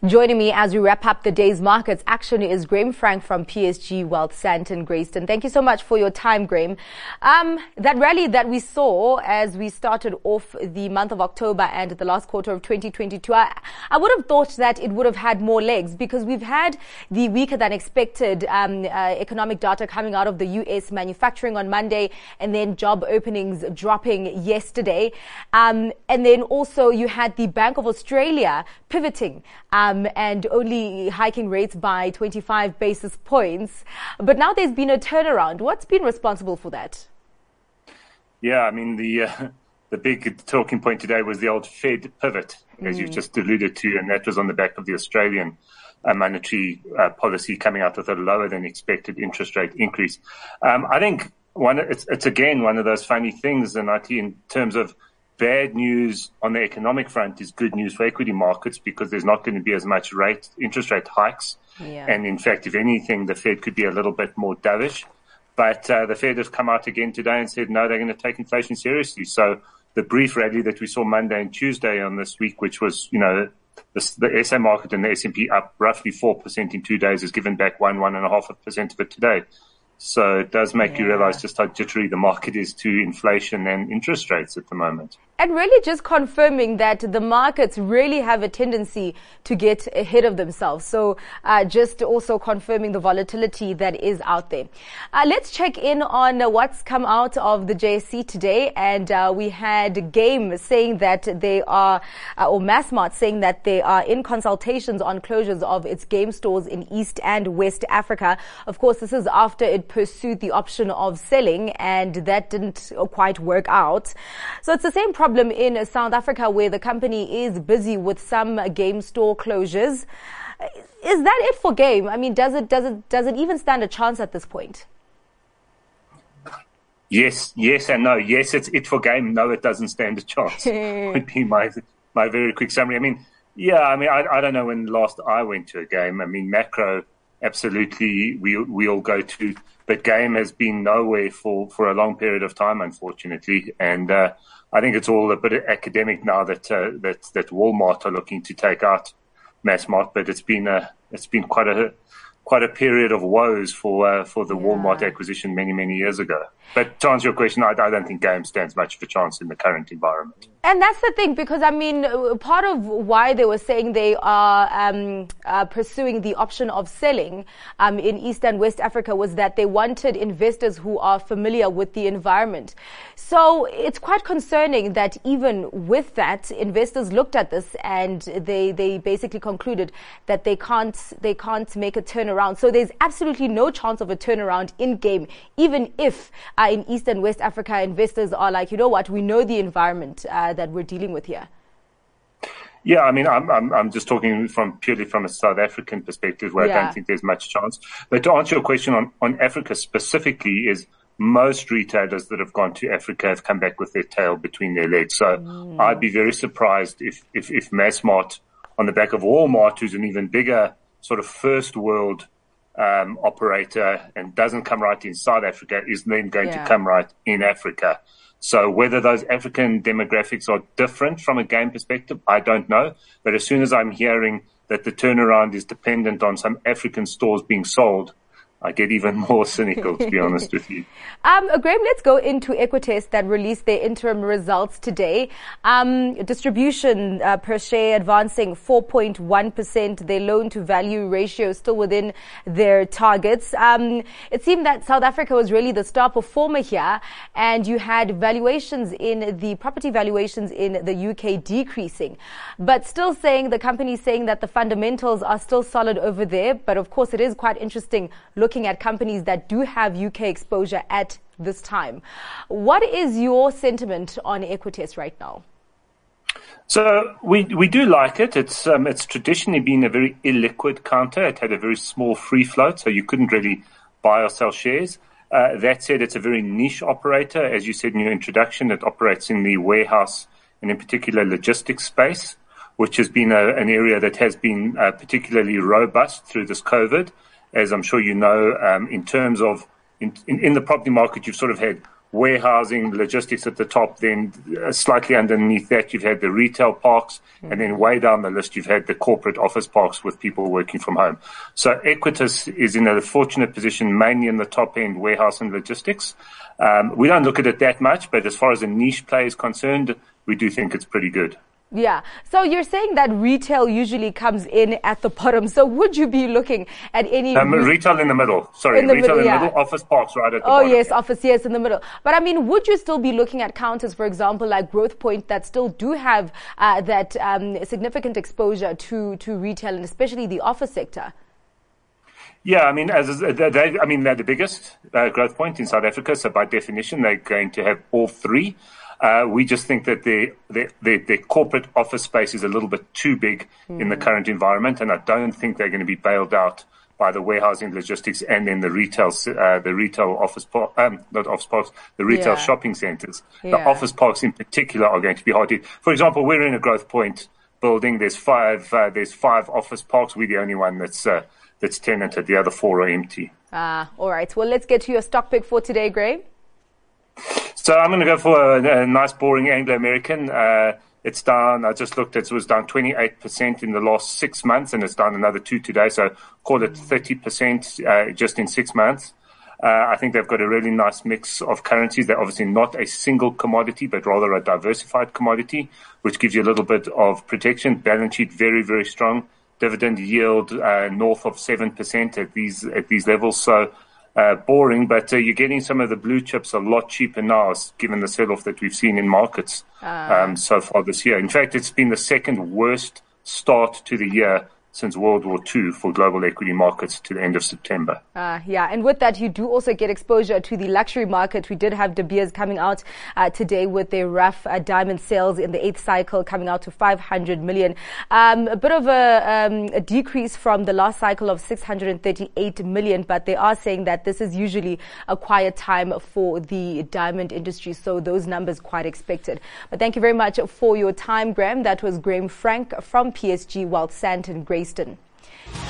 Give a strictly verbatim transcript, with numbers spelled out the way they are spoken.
Joining me as we wrap up the day's markets action is Graham Frank from P S G Wealth, Sandton Grayston. Thank you so much for your time, Graham. Um, that rally that we saw as we started off the month of October and the last quarter of twenty twenty-two, I, I would have thought that it would have had more legs because we've had the weaker than expected um, uh, economic data coming out of the U S, manufacturing on Monday, and then job openings dropping yesterday. Um, and then also you had the Bank of Australia pivoting um, and only hiking rates by twenty-five basis points. But now there's been a turnaround. What's been responsible for that? Yeah, I mean, the uh, the big talking point today was the old Fed pivot, as mm. you've just alluded to, and that was on the back of the Australian uh, monetary uh, policy coming out with a lower than expected interest rate increase. Um, I think one it's, it's again one of those funny things, and I think in terms of bad news on the economic front is good news for equity markets because there's not going to be as much rate interest rate hikes. Yeah. And in fact, if anything, the Fed could be a little bit more dovish. But uh, the Fed has come out again today and said, no, they're going to take inflation seriously. So the brief rally that we saw Monday and Tuesday on this week, which was, you know, the, the S A market and the S and P up roughly four percent in two days, has given back one, one and a half percent of it today. So it does make yeah. you realize just how jittery the market is to inflation and interest rates at the moment. And really just confirming that the markets really have a tendency to get ahead of themselves. So uh, just also confirming the volatility that is out there. Uh, let's check in on uh, what's come out of the J S E today. And uh, we had Game saying that they are, uh, or Massmart saying that they are in consultations on closures of its Game stores in East and West Africa. Of course, this is after it pursued the option of selling, and that didn't quite work out. So it's the same problem problem in South Africa where the company is busy with some Game store closures. Is that it for Game? I mean, does it does it does it even stand a chance at this point? Yes, yes and no. Yes, it's it for Game. No, it doesn't stand a chance. Would be my my very quick summary. I mean, yeah, I mean, I, I don't know when last I went to a Game. I mean, macro, absolutely, we we all go to, but Game has been nowhere for, for a long period of time, unfortunately, and uh, I think it's all a bit academic now that uh, that that Walmart are looking to take out Massmart, but it's been a it's been quite a quite a period of woes for uh, for the yeah. Walmart acquisition many many years ago. But to answer your question, I, I don't think Game stands much of a chance in the current environment. And that's the thing, because I mean, part of why they were saying they are um, uh, pursuing the option of selling um, in East and West Africa was that they wanted investors who are familiar with the environment. So it's quite concerning that even with that, investors looked at this and they they basically concluded that they can't they can't make a turnaround. So there's absolutely no chance of a turnaround in Game, even if uh, in East and West Africa investors are like, you know what, we know the environment uh, that we're dealing with here. Yeah, I mean, I'm I'm, I'm just talking from purely from a South African perspective, where yeah. I don't think there's much chance. But to answer your question on, on Africa specifically, is most retailers that have gone to Africa have come back with their tail between their legs. So mm. I'd be very surprised if, if, if Massmart, on the back of Walmart, who's an even bigger sort of first world um, operator and doesn't come right in South Africa, is then going yeah. to come right in Africa. So whether those African demographics are different from a Game perspective, I don't know. But as soon as I'm hearing that the turnaround is dependent on some African stores being sold, I get even more cynical, to be honest with you. Um, Graham, let's go into Equites that released their interim results today. Um, distribution uh, per share advancing four point one percent. Their loan to value ratio is still within their targets. Um, it seemed that South Africa was really the star performer here, and you had valuations in the property valuations in the U K decreasing, but still saying the company saying that the fundamentals are still solid over there. But of course, it is quite interesting looking at companies that do have U K exposure at this time. What is your sentiment on Equites right now? So we we do like it. It's um, it's traditionally been a very illiquid counter. It had a very small free float, so you couldn't really buy or sell shares. Uh, that said, it's a very niche operator. As you said in your introduction, it operates in the warehouse and in particular logistics space, which has been a, an area that has been uh, particularly robust through this COVID. As I'm sure you know, um, in terms of in, in, in the property market, you've sort of had warehousing, logistics at the top. Then uh, slightly underneath that, you've had the retail parks. Mm. And then way down the list, you've had the corporate office parks with people working from home. So Equites is in a fortunate position, mainly in the top end, warehouse and logistics. Um, we don't look at it that much, but as far as a niche play is concerned, we do think it's pretty good. Yeah. So you're saying that retail usually comes in at the bottom. So would you be looking at any... Um, re- retail in the middle. Sorry, in the retail middle, in the yeah. middle, office parks right at the oh, bottom. Oh, yes, office, yes, in the middle. But I mean, would you still be looking at counters, for example, like Growth Point, that still do have uh, that um, significant exposure to, to retail and especially the office sector? Yeah, I mean, as they, I mean, they're the biggest uh, growth point in South Africa, so by definition, they're going to have all three. Uh, we just think that the, the, the, the corporate office space is a little bit too big mm. in the current environment, and I don't think they're going to be bailed out by the warehousing, logistics, and then the retail, uh, the retail office park, um, not office parks, the retail yeah. shopping centres. Yeah. The office parks in particular are going to be hard hit. For example, we're in a Growth Point building. There's five, uh, there's five office parks. We're the only one that's uh, that's tenanted. The other four are empty. Ah, all right. Well, let's get to your stock pick for today, Graham. So I'm going to go for a, a nice, boring Anglo-American. Uh, it's down, I just looked, it was down twenty-eight percent in the last six months, and it's down another two today. So call it thirty percent uh, just in six months. Uh, I think they've got a really nice mix of currencies. They're obviously not a single commodity, but rather a diversified commodity, which gives you a little bit of protection. Balance sheet very, very strong. Dividend yield uh, north of seven percent at these at these levels. So uh, boring, but uh, you're getting some of the blue chips a lot cheaper now, given the sell-off that we've seen in markets uh. um, so far this year. In fact, it's been the second worst start to the year since World War Two for global equity markets to the end of September. Uh, yeah, and with that, you do also get exposure to the luxury market. We did have De Beers coming out uh, today with their rough uh, diamond sales in the eighth cycle coming out to five hundred million. Um, a bit of a, um, a decrease from the last cycle of six hundred thirty-eight million, but they are saying that this is usually a quiet time for the diamond industry, so those numbers quite expected. But thank you very much for your time, Graham. That was Graham Frank from P S G Wealth Sandton Grayston.